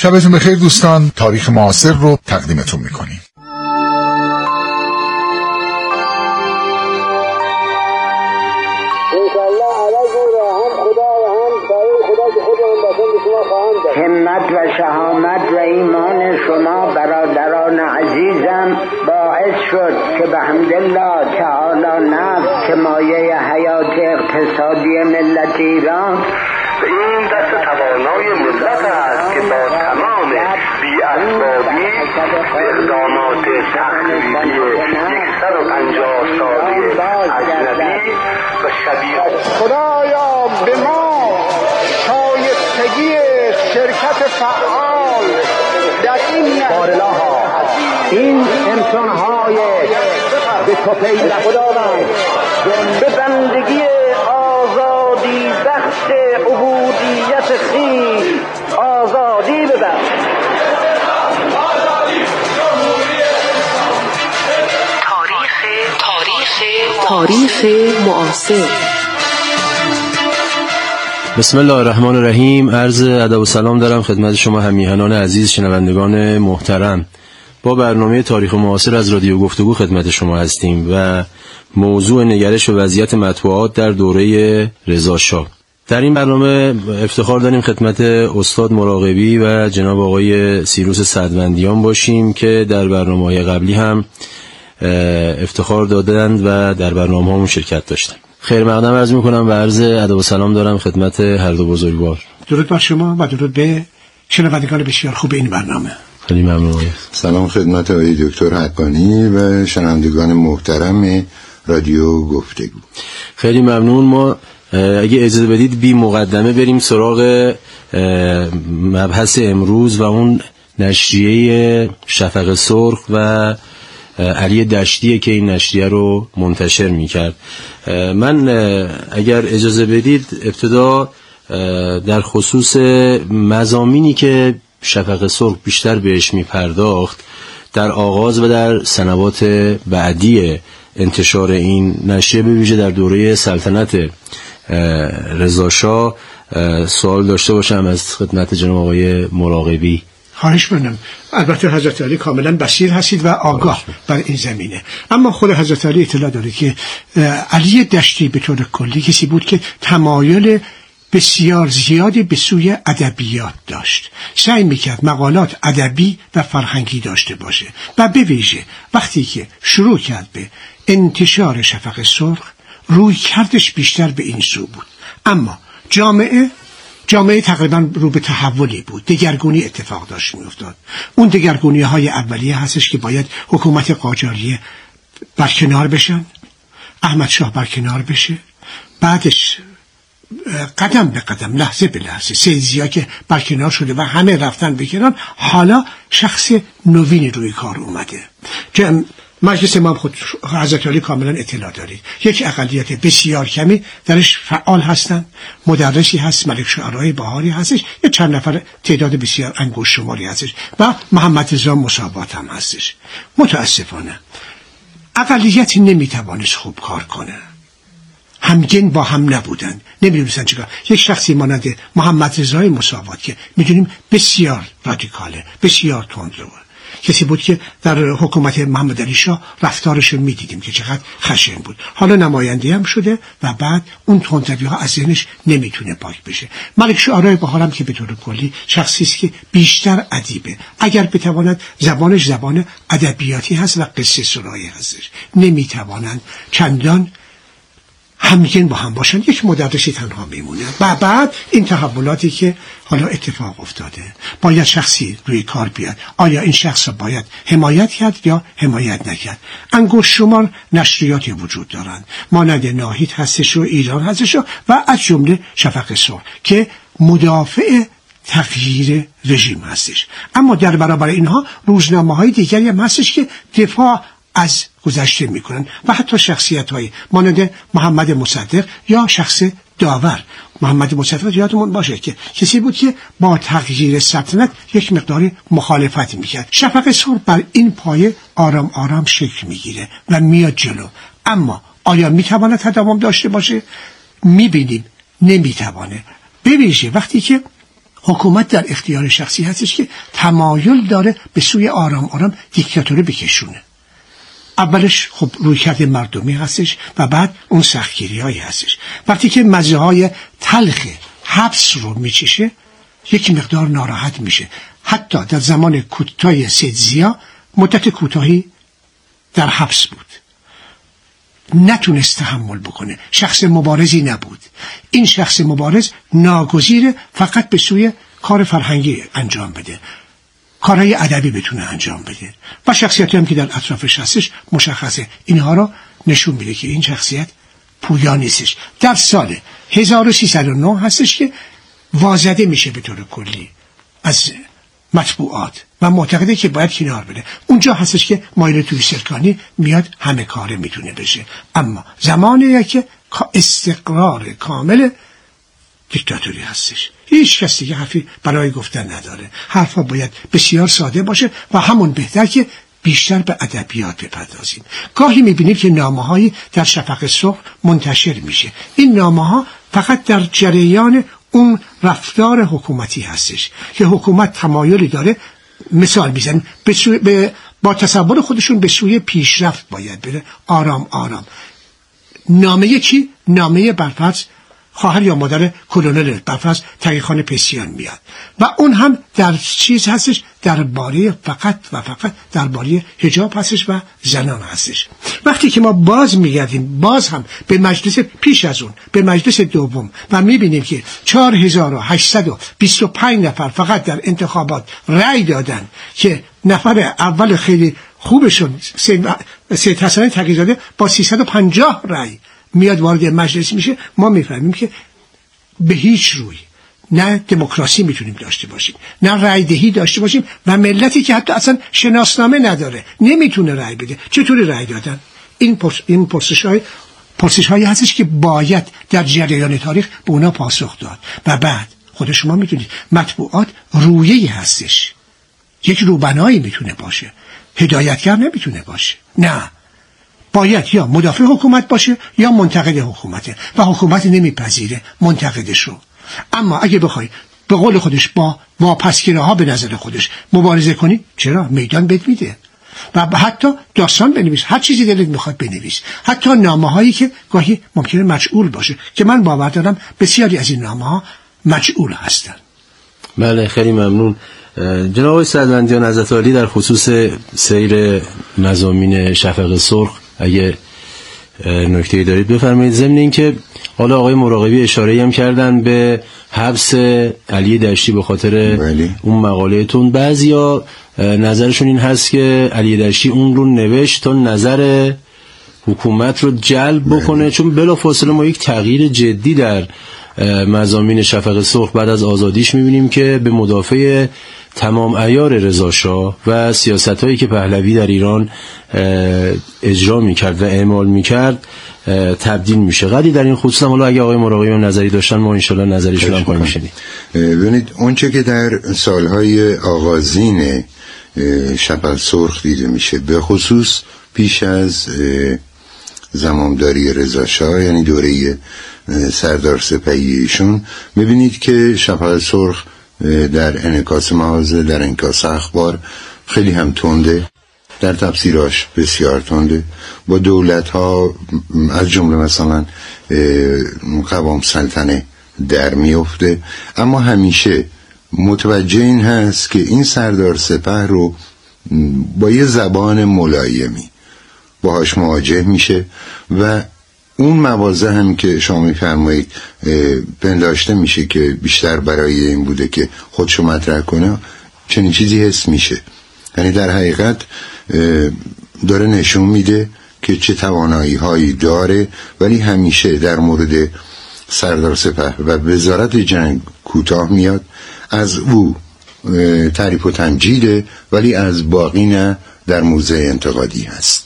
شبتون بخیر دوستان. تاریخ معاصر رو تقدیمتون میکنیم. همت و شهامت و ایمان شما برادران عزیزم باعث شد که به حمدالله تعالی نفت که مایه حیات اقتصادی ملت ایران به این دست توانای ملت است که با تمام بی‌اسبابی اقدامات تخریبی 150 ساله اجنبی و شبیه خدایا به ما شایستگی شرکت فعال در این بارلاها این انسان‌های به توفیق خداوند به بندگی آزادی بخش عبودیت خویش آزادی ببخش. تاریخ معاصر. بسم الله الرحمن الرحیم. عرض ادب و سلام دارم خدمت شما همیهنان عزیز شنوندگان محترم. با برنامه تاریخ معاصر از رادیو گفتگو خدمت شما هستیم و موضوع نگرش و وضعیت مطبوعات در دوره رضا شاه. در این برنامه افتخار داریم خدمت استاد مراقبی و جناب آقای سیروس سعدوندیان باشیم که در برنامه‌های قبلی هم افتخار دادند و در برنامه‌هامون شرکت داشتند. خیر مقدم عرض می‌کنم و عرض ادب و سلام دارم خدمت هر دو بزرگوار. درود بر شما و درود به شنوندگان بسیار خوب این برنامه. خیلی ممنون. سلام خدمت آقای دکتر حقانی و شنوندگان محترم رادیو گفتگو. خیلی ممنون. ما اگه اجازه بدید بی مقدمه بریم سراغ مبحث امروز و اون نشریه شفق سرخ و علی دشتیه که این نشریه رو منتشر میکرد. من اگر اجازه بدید ابتدا در خصوص مضامینی که شفق سرخ بیشتر بهش میپرداخت در آغاز و در سنوات بعدی انتشار این نشریه به ویژه در دوره سلطنت رضا شاه سوال داشته باشم از خدمت جناب آقای مراقبی. خواهش می‌کنم. البته حضرت علی کاملا بصیر هستید و آگاه بر این زمینه، اما خود حضرت علی اطلاع داره که علی دشتی به طور کلی کسی بود که تمایل بسیار زیادی به سوی ادبیات داشت. سعی میکرد مقالات ادبی و فرهنگی داشته باشه و به ویژه وقتی که شروع کرد به انتشار شفق سرخ روی کردش بیشتر به این سو بود. اما جامعه تقریبا رو به تحولی بود، دگرگونی اتفاق داشت میافتاد. اون دگرگونی های اولیه هستش که باید حکومت قاجاریه برکنار بشن، احمد شاه برکنار بشه، بعدش قدم به قدم لحظه به لحظه سید ضیا که برکنار شده و همه رفتن به کنار، حالا شخص نوینی روی کار اومده که مجلس امام خود حضرت علی کاملا اطلاع دارید یک اقلیت بسیار کمی درش فعال هستند. مدرسی هست، ملک شعرهای بهاری هستش، یه چند نفر تعداد بسیار انگشت شماری هستش و محمد رضا مصابات هم هستش. متاسفانه اقلیتی نمیتوانست خوب کار کنه، همگن با هم نبودن، نمیدونستن چیکار. یک شخصی مانند محمد رضای مصابات که میدونیم بسیار رادیکاله، بسیار تندرو، کسی بود که در حکومت محمد علی شاه رفتارش رو میدیدیم که چقدر خشن بود. حالا نماینده هم شده و بعد اون تندروی ها از ذهنش نمیتونه پاک بشه. ملک شعرهای بهار هم که به طور کلی شخصی است که بیشتر ادیبه، اگر بتواند زبانش زبان ادبیاتی هست و قصه سرایی هستش، نمیتوانند چندان همگن با هم باشن، یک مدرسی تنها میمونه. و بعد این تحولاتی که حالا اتفاق افتاده، باید شخصی روی کار بیاد. آیا این شخص رو باید حمایت کرد یا حمایت نکرد؟ انگشت شمار نشریاتی وجود دارند، مانند ناهید هستش و ایران هستش و از جمله شفق سرخ که مدافع تغییر رژیم هستش. اما در برابر اینها روزنامه‌های دیگری هم هستش که دفاع از گذشته میکنن و حتی شخصیت‌های مانند محمد مصدق یا شخص داور. محمد مصدق یادمون باشه که کسی بود که با تغییر سلطنت یک مقدار مخالفت میکرد. شفق سرخ بر این پایه آرام آرام شکل میگیره و میاد جلو. اما آیا میتواند تداوم داشته باشه؟ میبینیم نمیتوانه. ببینید وقتی که حکومت در اختیار شخصی هستش که تمایل داره به سوی آرام آرام دیکتاتوری بکشونه. اولش خب رویکرد مردمی هستش و بعد اون سختگیری هایی هستش. وقتی که مزه های تلخ حبس رو میچشه یک مقدار ناراحت میشه. حتی در زمان کوتاه سید ضیا مدت کوتاهی در حبس بود، نتونست تحمل بکنه، شخص مبارزی نبود. این شخص مبارز ناگزیره فقط به سوی کار فرهنگی انجام بده، کارهای ادبی بتونه انجام بده و شخصیتی هم که در اطرافش هستش مشخصه. اینها رو نشون میده که این شخصیت پویا نیستش. در سال 1309 هستش که وازده میشه به طور کلی از مطبوعات و معتقده که باید کنار بده. اونجا هستش که مایل توی سرکانی میاد همه کاره میتونه بشه. اما زمانیه که استقرار کامل دیکتاتوری هستش. هیچ کس دیگه حرفی برای گفتن نداره. حرفا باید بسیار ساده باشه و همون بهتر که بیشتر به ادبیات بپردازیم. گاهی میبینیم که نامه‌هایی در شفق سرخ منتشر میشه. این نامه‌ها فقط در جریان اون رفتار حکومتی هستش که حکومت تمایلی داره، مثال میزنیم با تصور خودشون به سوی پیشرفت باید بره، آرام آرام. نامه چی؟ نامه برفرض خواهر یا مادر کلونل برفرض تقی‌خان پسیان میاد و اون هم در چیز هستش، درباره فقط و فقط درباره حجاب هستش و زنان هستش. وقتی که ما باز میگردیم باز هم به مجلس پیش از اون به مجلس دوم و میبینیم که 4825 نفر فقط در انتخابات رأی دادن که نفر اول خیلی خوبشون سید حسن تقی‌زاده با 350 رأی میاد وارد مجلس میشه، ما میفهمیم که به هیچ روی نه دموکراسی میتونیم داشته باشیم، نه رأی دهی داشته باشیم و ملتی که حتی اصلا شناسنامه نداره نمیتونه رأی بده. چطوری رأی دادن؟ این پرسش هایی هستش که باید در جریان تاریخ به اونا پاسخ داد. و بعد خود شما میتونید مطبوعات رویه‌ای هستش، یک روبنایی میتونه باشه، هدایتگر نمیتونه باشه. نه، باید یا مدافع حکومت باشه یا منتقد حکومته و حکومت نمیپذیره منتقدش رو. اما اگه بخوای به قول خودش با واپسگیره ها به نظر خودش مبارزه کنی، چرا؟ میدان بهت میده و حتی داستان بنویس، هر چیزی دلت میخواد بنویس، حتی نامه هایی که گاهی ممکنه مجعول باشه که من باور دارم بسیاری از این نامه ها مجعول هستن. بله، خیلی ممنون جناب آقای سروندیان حضرت عالی. در خصوص سیر مضامین شفق سرخ اگه نکته‌ای دارید بفرمایید. ضمن اینکه حالا آقای مراقبی اشاره‌ای هم کردن به حبس علی دشتی به خاطر اون مقاله‌تون. بعضیا نظرشون این هست که علی دشتی اون رو نوشت تا نظر حکومت رو جلب بکنه، چون بلافاصله ما یک تغییر جدی در مضامین شفق سرخ بعد از آزادیش می‌بینیم که به مدافع تمام عیار رضا شاه و سیاست‌هایی که پهلوی در ایران اجرا می‌کرد و اعمال می‌کرد تبدیل میشه. قدری در این خصوص حالا اگه آقای مراقبی هم نظری داشتن ما انشالله نظریشون هم خواهیم شنید. ببینید اونچه که در سالهای آغازین شفق سرخ دیده میشه، به خصوص پیش از زمامداری رضا شاه، یعنی دوره سردار سپهیشون، میبینید که شفق سرخ در انعکاس مغازه، در انعکاس اخبار خیلی هم تنده، در تفسیراش بسیار تنده، با دولت ها از جمله مثلا قوام سلطنه در میفته، اما همیشه متوجه این هست که این سردار سپه رو با یه زبان ملایمی باهاش مواجه میشه و اون مواضع هم که شما میفرمایید پنداشته میشه که بیشتر برای این بوده که خودشو مطرح کنه، چنین چیزی حس میشه. یعنی در حقیقت داره نشون میده که چه توانایی هایی داره، ولی همیشه در مورد سردار سپه و وزارت جنگ کوتاه میاد، از او تعریف و تمجیده ولی از باقی نه، در موضع انتقادی هست.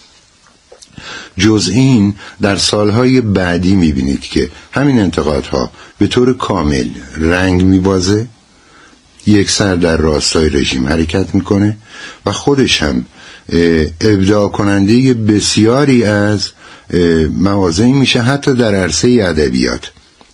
جز این در سالهای بعدی میبینید که همین انتقادها به طور کامل رنگ میبازه، یک سر در راستای رژیم حرکت میکنه و خودش هم ابداع کننده بسیاری از مواضعی میشه، حتی در عرصه ادبیات.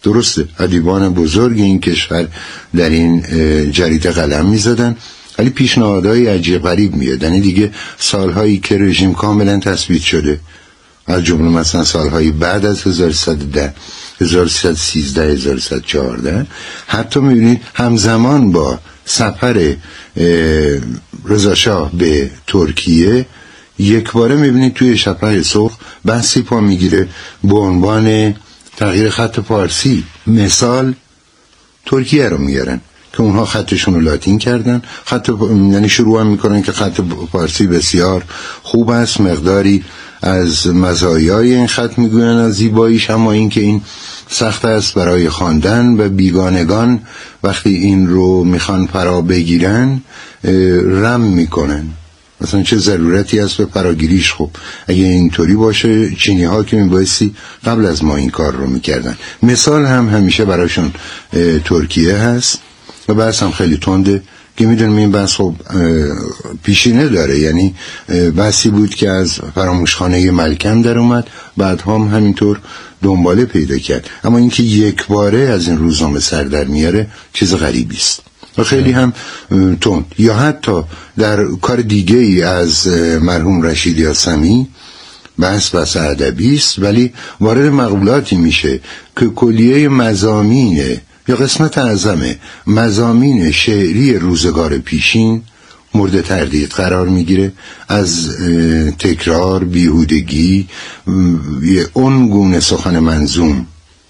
درسته ادیبان بزرگ این کشور در این جریده قلم میزدن، ولی پیشنهادهای عجیب غریب میاد. یعنی دیگه سالهایی که رژیم کاملا تثبیت شده، از جمله مثلا سالهای بعد از 1110 1313 1314 حتی میبینید همزمان با سفر رضا شاه به ترکیه یک باره میبینید توی شفق سرخ بحثی پا میگیره به عنوان تغییر خط فارسی. مثال ترکیه رو میارن که اونها خطشون رو لاتین کردن، یعنی شروع هم میکنن که خط فارسی بسیار خوب است، مقداری از مزایای این خط میگوین از زیباییش، اما این که این سخت است برای خواندن و بیگانگان وقتی این رو میخوان فرا بگیرن رم میکنن. مثلا چه ضرورتی هست به فراگیریش؟ خب اگه اینطوری باشه چینی ها که میبایستی قبل از ما این کار رو میکردن. مثال هم همیشه براشون ترکیه هست و بحث هم خیلی تنده که میدونم این بحث خب پیشینه داره، یعنی بحثی بود که از فراموشخانه ملکم در اومد، بعد هم همینطور دنباله پیدا کرد، اما اینکه یک باره از این روزنامه سر در میاره چیز غریبی است و خیلی هم تند. یا حتی در کار دیگه ای از مرحوم رشید یاسمی بحث ادبی است، ولی وارد مقولاتی میشه که کلیه مضامین یا قسمت اعظم مضامین شعری روزگار پیشین مورد تردید قرار میگیره، از تکرار، بیهودگی، اون گونه سخن منظوم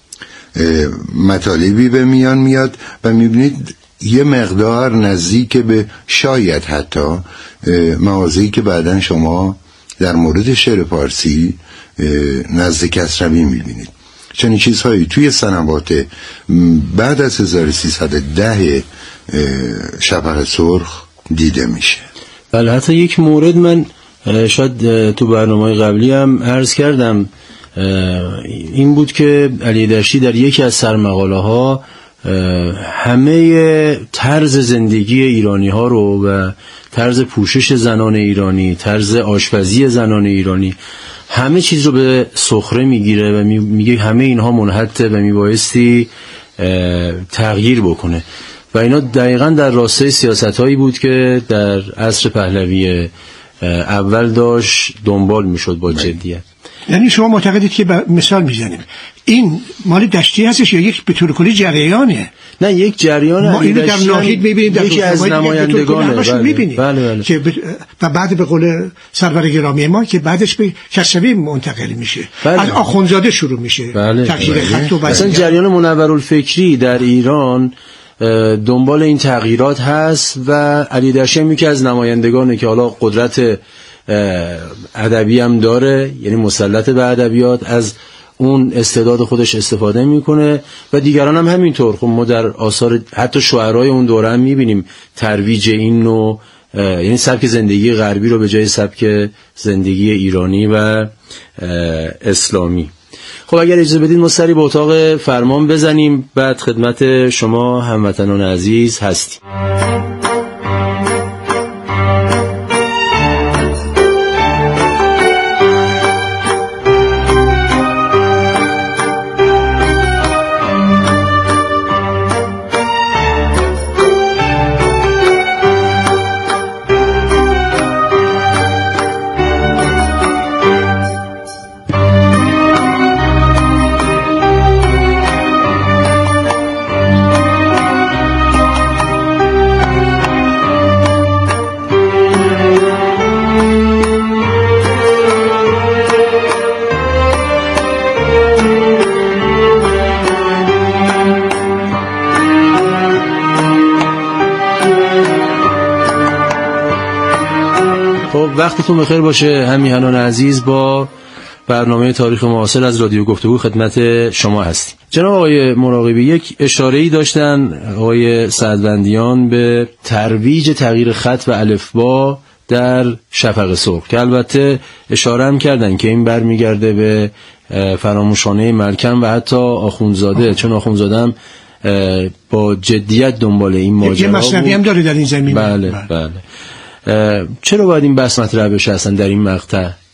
مطالبی به میان میاد و میبینید یه مقدار نزدیک به شاید حتی مواضعی که بعداً شما در مورد شعر فارسی نزد کسروی میبینید. چنین چیزهایی توی سنوات بعد از 1310 شفق سرخ دیده میشه. بله، حتی یک مورد من شاید تو برنامه قبلی هم عرض کردم، این بود که علی دشتی در یکی از سرمقاله ها همه طرز زندگی ایرانی ها رو و طرز پوشش زنان ایرانی، طرز آشپزی زنان ایرانی، همه چیز رو به سخره میگیره و میگه همه اینها منحطه و میبایستی تغییر بکنه و اینا دقیقاً در راستای سیاست‌هایی بود که در عصر پهلوی اول داشت دنبال میشد با جدیت. یعنی شما معتقدید که مثال میزنیم این مال دشتی هستش یا یک به طور کلی جریانه؟ نه، یک جریان. ما اینو در ناهید میبینیم، در یکی از نمایندگانه میبینیم که و بعد به قول سرور گرامی ما که بعدش به کسروی منتقل میشه. از آخوندزاده شروع میشه تغییر خط و مثلا جریان منورالفکری در ایران دنبال این تغییرات هست و علی دشتی هم یکی از نمایندگانه که حالا قدرت ادبی هم داره، یعنی مسلط به ادبیات، از اون استعداد خودش استفاده میکنه و دیگران هم همینطور. خب ما در آثار حتی شعرهای اون دوره هم میبینیم ترویج این نوع، یعنی سبک زندگی غربی رو به جای سبک زندگی ایرانی و اسلامی. خب اگر اجازه بدید ما سری به اتاق فرمان بزنیم، بعد خدمت شما هموطنان عزیز هستیم. وقتتون بخیر باشه همیهنان عزیز. با برنامه تاریخ معاصر از رادیو گفتگو خدمت شما هستیم. جناب آقای مراقبی یک اشاره‌ای داشتن آقای سعدوندیان به ترویج تغییر خط و الفبا در شفق سرخ که البته اشاره هم کردن که این برمیگرده به فراموشخانه ملکم و حتی آخوندزاده، چون آخوندزاده هم با جدیت دنبال این ماجرا بود. یه مثنوی هم داره در این زمینه. بله. چرا باید این بحث مطرح بشه اصلا در این مقطع؟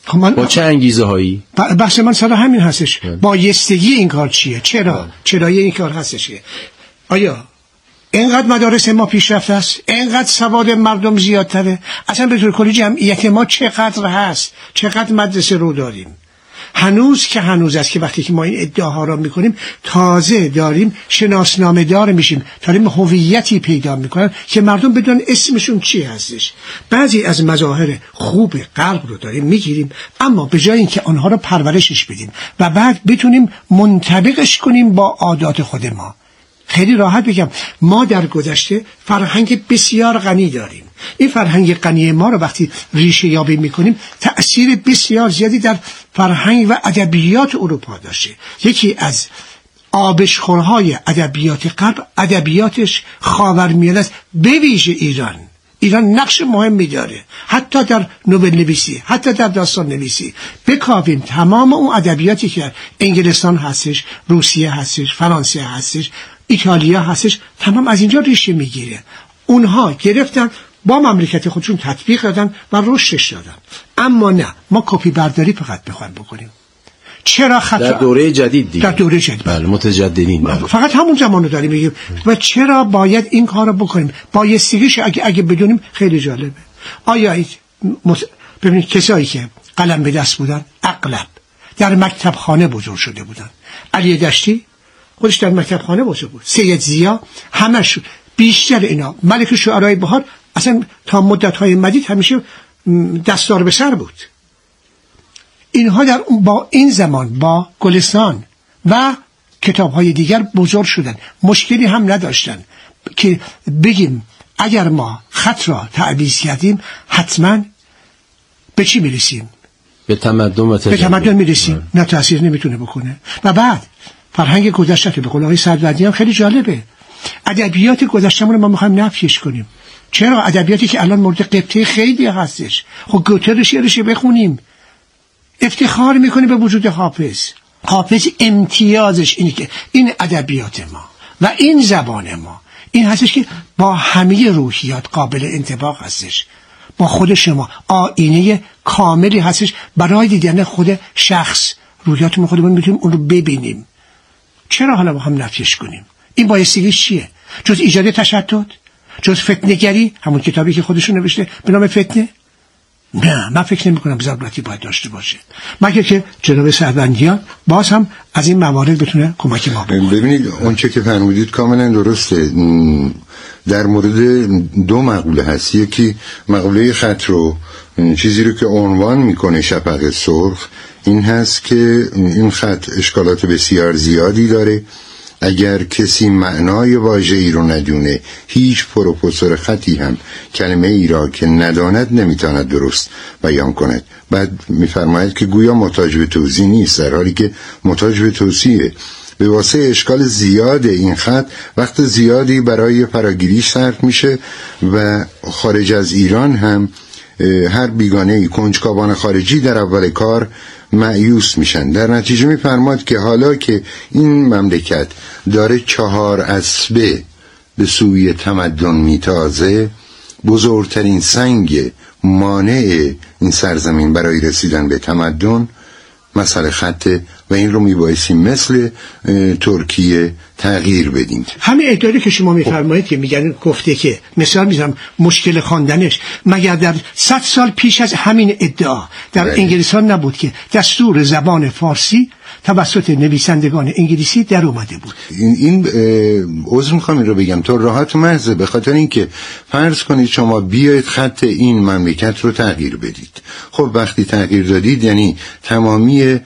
با چه انگیزه هایی؟ بحث من سر همین هستش. بایستگی این کار چیه؟ چرایی این کار هستش. آیا اینقدر مدارس ما پیشرفته است، اینقدر سواد مردم زیادتره، اصلا به طور کلی جمعیت ما چقدر هست، چقدر مدرسه رو داریم؟ هنوز است که وقتی که ما این ادعاها را میکنیم تازه داریم شناسنامه دار میشیم، داریم هویتی پیدا میکنن که مردم بدون اسمشون چی هستش. بعضی از مظاهر خوب غرب رو داریم میگیریم، اما به جای اینکه آنها رو پرورشش بدیم و بعد بتونیم منطبقش کنیم با عادات خود ما، خیلی راحت بگم ما در گذشته فرهنگ بسیار غنی داریم. این فرهنگ غنی ما رو وقتی ریشه یابی میکنیم تأثیر بسیار زیادی در فرهنگ و ادبیات اروپا داشته. یکی از آبشخورهای ادبیات غرب ادبیاتش خاورمیانه است، به ویژه ایران نقش مهمی داره، حتی در نوبل نویسی، حتی در داستان نویسی. بکاویم تمام اون ادبیاتی که انگلستان هستش، روسیه هستش، فرانسه هستش، ایتالیا هستش، تمام از اینجا ریشه میگیره. اونها گرفتن با مملکت خودشون تطبیق دادن و رشدش دادن. اما نه، ما کپی برداری فقط بخوایم بکنیم. چرا خطا در دوره جدید دیگه، در دوره جدید بله متجددین فقط همون زمانو داریم میگیم و چرا باید این کارو بکنیم؟ بایستگیش اگه بدونیم خیلی جالبه. آیا ببینید کسایی که قلم به دست بودن اغلب در مکتب خانه بزرگ شده بودن. علی دشتی خودش در مکتب خانه بزرگ بود، سید ضیا، همش بیشتر اینا، ملک شعرای بهار اصلا تا مدت‌های مدید همیشه دستار به سر بود. اینها با این زمان با گلستان و کتاب‌های دیگر بزرگ شدن، مشکلی هم نداشتن که بگیم اگر ما خط را تعویض کردیم حتما به چی میرسیم؟ به تمدن میرسیم. نه، تأثیر نمیتونه بکنه. و بعد فرهنگ گذشته که به قول آقای سروردیان خیلی جالبه، ادبیات گذشته‌مون رو ما می‌خوایم نفیش کنیم. چرا؟ ادبیاتی که الان مورد غبطه خیلی هستش. خب گوته رو شعرش بخونیم، افتخار میکنیم به وجود حافظ امتیازش اینه که این ادبیات ما و این زبان ما این هستش که با همه روحیات قابل انطباق هستش، با خود شما آینه کاملی هستش برای دیدن خود شخص. روحیات خودمون میتونیم اون رو ببینیم. چرا حالا با هم نفیش کنیم؟ این بایستگیش چیه؟ جز ایجاد تشدد؟ جز فتنه‌گری؟ همون کتابی که خودشون نوشته به نام فتنه؟ نه، من فکر نمی کنم ضرورتی باید داشته باشه، مگر که جناب سروردیان باز هم از این موارد بتونه کمک ما بکنه. ببینید اونچه که فرمودید کاملا درسته. در مورد دو مقوله هست، یکی مقوله خط رو، چیزی رو که عنوان میکنه شفق سرخ این هست که این خط اشکالات بسیار زیادی داره. اگر کسی معنای واژه‌ای رو ندونه، هیچ پروفسور خطی هم کلمه ای را که نداند نمیتواند درست بیان کند. بعد میفرماید که گویا محتاج به توضیح نیست، در حالی که محتاج به توضیحه. به واسه اشکال زیاد این خط وقت زیادی برای فراگیری صرف میشه و خارج از ایران هم هر بیگانه‌ای، کنجکاوان خارجی در اول کار مایوس میشن. در نتیجه میفرماد که حالا که این مملکت داره 4 اسبه به سوی تمدن میتازه، بزرگترین سنگ مانع این سرزمین برای رسیدن به تمدن مسئله خطه و این رو میبایستی مثل ترکیه تغییر بدیم. همه ادعایی که شما میفرمایید که میگن گفته که مثال میزنم مشکل خواندنش، مگر در 100 سال پیش از همین ادعا در انگلستان نبود که دستور زبان فارسی توسط نویسندگان انگلیسی در اومده بود؟ این عذر میخوام این رو بگم تو راحت و محضه، به خاطر اینکه فرض کنید شما بیاید خط این مملکت رو تغییر بدید. خب وقتی تغییر دادید یعنی تمامی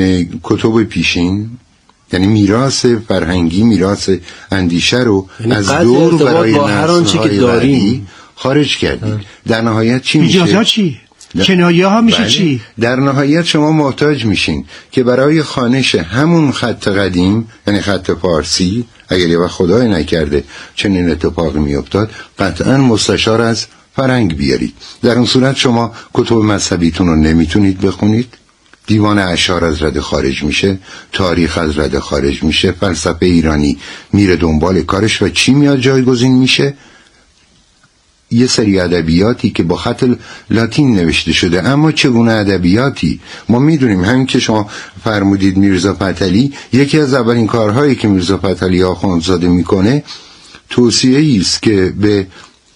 کتب پیشین، یعنی میراث فرهنگی، میراث اندیشه رو از دور برای نسل‌های بعدی خارج کردید. در نهایت چی میشه؟ اجازه چی؟ کنایه ها میشه چی؟ در نهایت شما محتاج میشین که برای خوانش همون خط قدیم، یعنی خط فارسی، اگر یه وقت خدای نکرده چنین اتفاقی میافتاد، قطعا مستشار از فرهنگ بیارید. در اون صورت شما کتب مذهبیتون رو نمیتونید بخونید، دیوان اشعار از رده خارج میشه، تاریخ از رده خارج میشه، فلسفه ایرانی میره دنبال کارش و چی میاد جایگزین میشه؟ یه سری ادبیاتی که با خط لاتین نوشته شده، اما چگونه ادبیاتی؟ ما میدونیم همین که شما فرمودید میرزا فتحعلی، یکی از اولین کارهایی که میرزا فتحعلی آخوندزاده میکنه توصیه‌ای است که به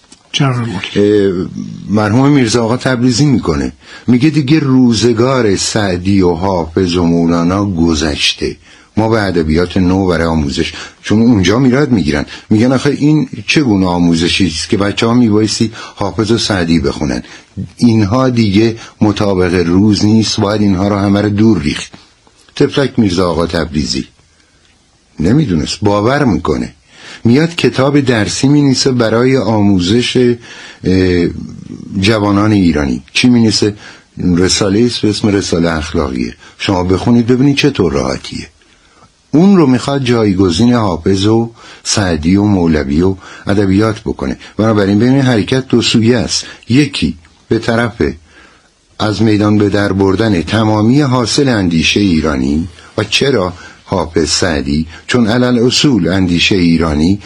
مرحوم میرزا آقا تبریزی میکنه. میگه دیگه روزگار سعدی و حافظ و مولانا گذشته، ما به ادبیات نو برای آموزش، چون اونجا میراد میگیرن، میگن آخه این چگونه آموزشی است که بچه‌ها میبایستی حافظ و سعدی بخونن، اینها دیگه مطابق روز نیست، باید اینها رو همه رو دور ریخت. طفلک میرزا آقا تبریزی نمیدونست، باور میکنه، میاد کتاب درسی مینیسه برای آموزش جوانان ایرانی. چی مینیسه؟ رساله است به اسم رساله اخلاقیه، شما بخونید ببینید چطور راحتیه. اون رو میخواد جایگزین حافظ و سعدی و مولوی و ادبیات بکنه. بنابراین ببینید حرکت دو سویه است، یکی به طرف از میدان به در بردن تمامی حاصل اندیشه ایرانی. و چرا حافظ سعدی؟ چون علل اصول اندیشه ایرانی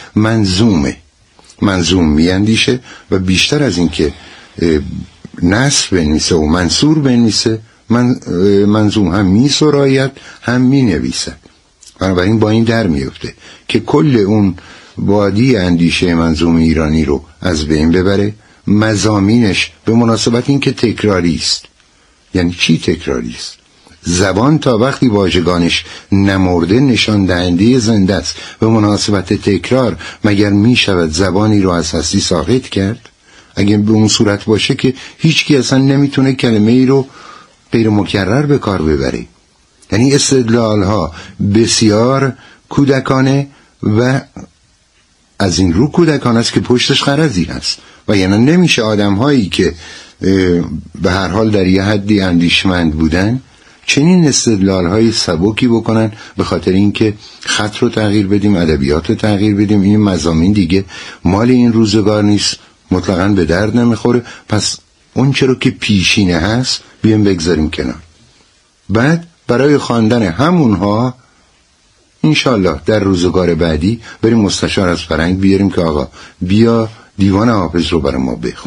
منظوم می اندیشه و بیشتر از این که نثر بنویسه و منثور بنویسه، منظوم هم می سراید هم می نویسد. بنابراین با این در میفته که کل اون وادی اندیشه منظوم ایرانی رو از بین ببره. مضامینش به مناسبت این که تکراری است. یعنی چی تکراری است؟ زبان تا وقتی واژگانش نمرده نشان دهنده زنده است. به مناسبت تکرار مگر می شود زبانی رو از هستی ساقط کرد؟ اگه به اون صورت باشه که هیچ کی اصلا نمیتونه کلمه ای رو غیر مکرر به کار ببره. یعنی استدلال ها بسیار کودکانه و از این رو کودکانه است که پشتش غرضی هست. و یعنی نمیشه آدم هایی که به هر حال در یه حدی اندیشمند بودن چنین استدلال های سبکی بکنن به خاطر اینکه خط رو تغییر بدیم، ادبیات رو تغییر بدیم، این مضامین دیگه مال این روزگار نیست، مطلقاً به درد نمیخوره، پس اون چرا که پیشینه هست بیام بگذاریم کنار. بعد برای خواندن همونها انشالله در روزگار بعدی بریم مستشار از فرهنگ بیاریم که آقا بیا دیوان حافظ رو برای ما بخون.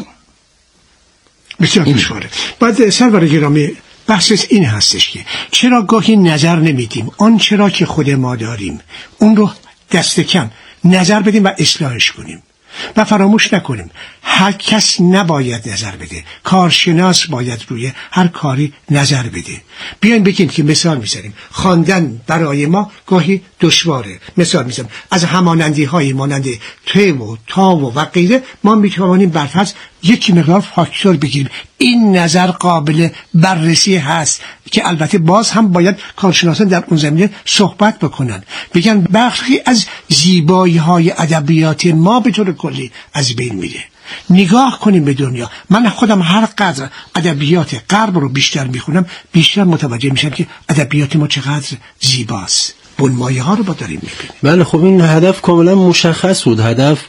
بسیار خوشحاله. بعد سرور گرامی بحث این هستش که چرا گاهی نظر نمیدیم آن چرا که خود ما داریم اون رو دست کم نظر بدیم و اصلاحش کنیم و فراموش نکنیم هر کس نباید نظر بده، کارشناس باید روی هر کاری نظر بده. بیاین بگیم که مثال میزنیم خواندن برای ما گاهی دشواره. مثال میزنیم از همانندی های مانند ت و تا و غیره ما میتوانیم برفرض یکی مقدار فاکتور بگیریم. این نظر قابل بررسی هست که البته باز هم باید کارشناسان در اون زمینه صحبت بکنن، بگن برخی از زیبایی های ادبیات ما به طور کلی از بین میره. نگاه کنیم به دنیا. من خودم هر قدر ادبیات غرب رو بیشتر میخونم بیشتر متوجه میشم که ادبیات ما چقدر زیباست. بنمایه ها رو با داریم میبینیم. بله خب این هدف کاملا مشخص بود. هدف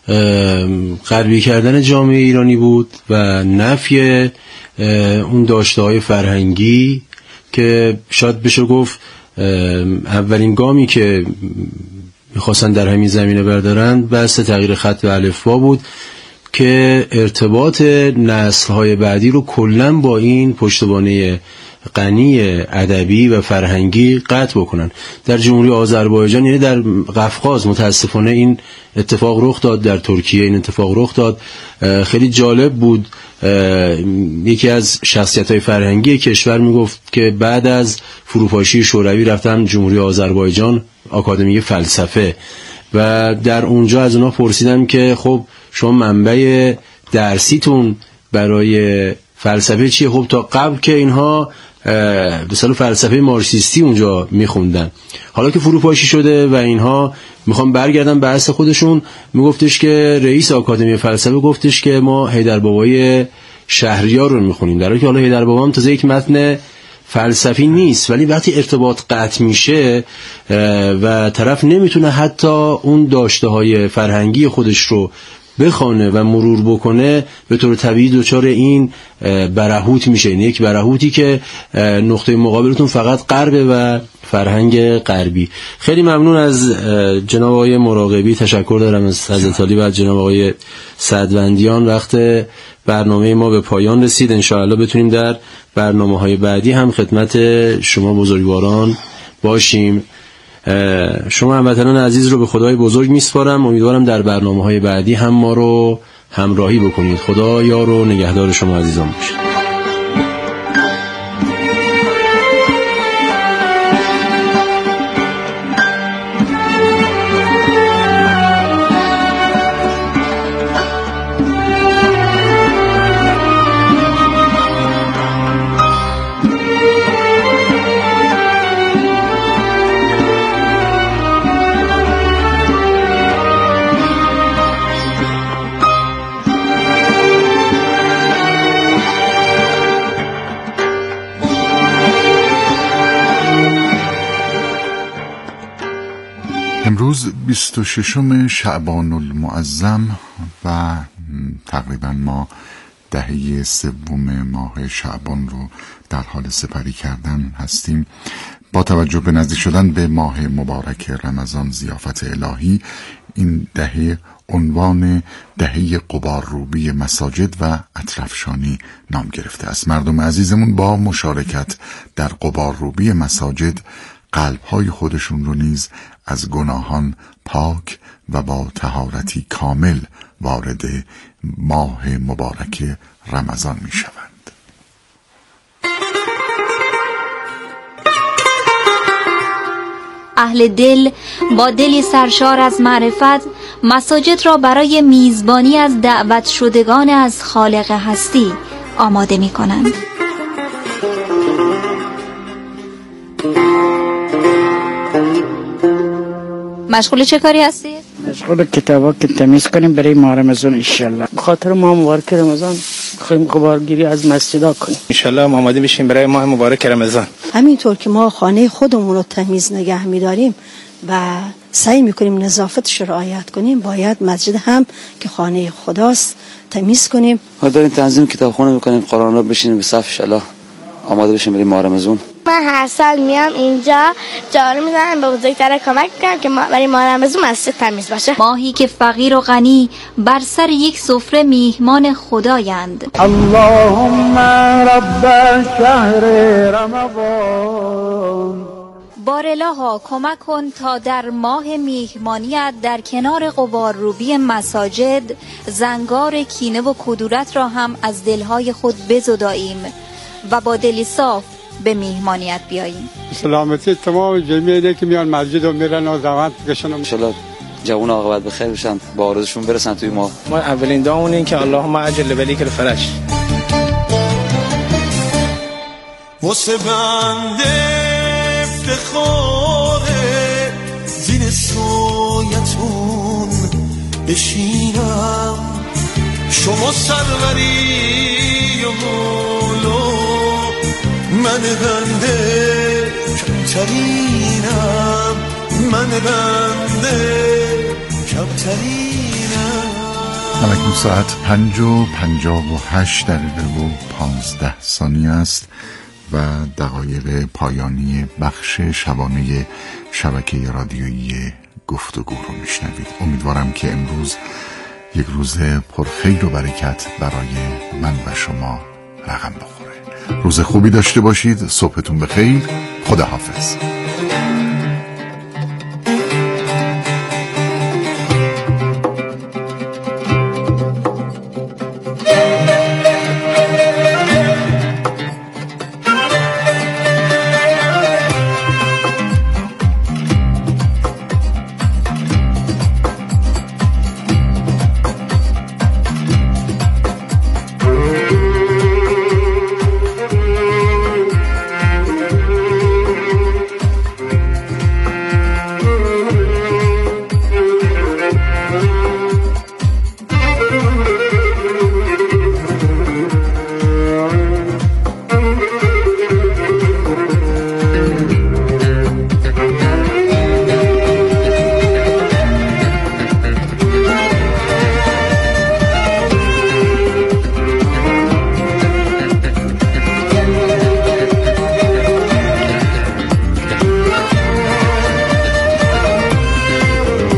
غربی کردن جامعه ایرانی بود و نفی اون داشته‌های فرهنگی که شاید بشه گفت اولین گامی که میخواستن در همین زمینه بردارن بحث تغییر خط و الفبا بود که ارتباط نسل‌های بعدی رو کلاً با این پشتوانه غنی ادبی و فرهنگی قطع بکنن. در جمهوری آذربایجان یعنی در قفقاز متاسفانه این اتفاق رخ داد، در ترکیه این اتفاق رخ داد. خیلی جالب بود، یکی از شخصیت‌های فرهنگی کشور میگفت که بعد از فروپاشی شوروی رفتم جمهوری آذربایجان آکادمی فلسفه و در اونجا از اونا پرسیدم که خب شما منبع درسیتون برای فلسفه چیه؟ خب تا قبل که اینها به اصطلاح فلسفه مارکسیستی اونجا میخوندن، حالا که فروپاشی شده و اینها میخوام برگردن به اصل خودشون، میگفتش که رئیس آکادمی فلسفه گفتش که ما حیدربابای شهریار رو میخونیم، در حالی که حالا حیدربابا هم تازه یک متن فلسفی نیست، ولی وقتی ارتباط قطع میشه و طرف نمیتونه حتی اون داشته های فرهنگی خودش رو بخونه و مرور بکنه به طور طبیعی دچار این برهوت میشه. این یک برهوتی که نقطه مقابلتون فقط غربه و فرهنگ غربی. خیلی ممنون از جناب آقای مراقبی، تشکر دارم از حضرت علی و از جناب آقای سعدوندیان. وقت برنامه ما به پایان رسید. انشاءالله بتونیم در برنامه‌های بعدی هم خدمت شما بزرگواران باشیم. شما هموطنان عزیز رو به خدای بزرگ میسپارم. امیدوارم در برنامه‌های بعدی هم ما رو همراهی بکنید. خدا یار و نگهدار شما عزیزان باشه. امروز 26 شعبان المعظم و تقریبا ما دهه سوم ماه شعبان رو در حال سپری کردن هستیم. با توجه به نزدیک شدن به ماه مبارک رمضان، ضیافت الهی، این دهه عنوان دهه غبارروبی مساجد و اطرافشانی نام گرفته است. مردم عزیزمون با مشارکت در غبارروبی مساجد قلب‌های خودشون رو نیز از گناهان پاک و با طهارتی کامل وارد ماه مبارک رمضان می شوند. اهل دل با دلی سرشار از معرفت مساجد را برای میزبانی از دعوت شدگان از خالق هستی آماده می کنند. مشغول چه کاری هستی؟ مشغول کتابا که تمیز کنیم برای ماه رمضان انشالله. بخاطر ماه مبارک رمضان خواهیم غبارگیری از مسجدها کنیم. انشالله ما آماده بشیم برای ماه مبارک رمضان. همینطور که ما خانه خودمون رو تمیز نگه می‌داریم و سعی می‌کنیم نظافتش رو رعایت کنیم، باید مسجد هم که خانه خداست تمیز کنیم. ما داریم تنظیم کتابخونه می‌کنیم، قرآن رو بشینیم به صف انشالله آماده بشیم برای ماه رمضان. من هر سال میام اینجا جارو میزنم، به بزرگترها کمک میکنم که برای ماه رمضان مسجد تمیز باشه. ماهی که فقیر و غنی بر سر یک سفره میهمان خدایند. اللهم رب شهر رمضان. بارالها کمک کن تا در ماه میهمانیت در کنار غبارروبی مساجد زنگار کینه و کدورت را هم از دلهای خود بزداییم و با دلی صاف به میهمانیت بیاییم. سلامتی تمام جمعیتی که میان مسجد و میرن و زحمت بکشن ان شاء الله جوان عاقبت بخیر بشن، با آرزوشون برسن توی ما اولین دعامون این که اللهم عجل بلیک الفرج. واسه بنده افتخاره زین سایتون بشینم، شما سروری و مولو من بنده کمترینم، من بنده کمترینم. همکنون ساعت 5:58 و 15 ثانیه است و دقایق پایانی بخش شبانه شبکه رادیویی گفتگو رو میشنوید. امیدوارم که امروز یک روز پرخیر و برکت برای من و شما رقم بخوره. روز خوبی داشته باشید. صبحتون بخیر. خداحافظ.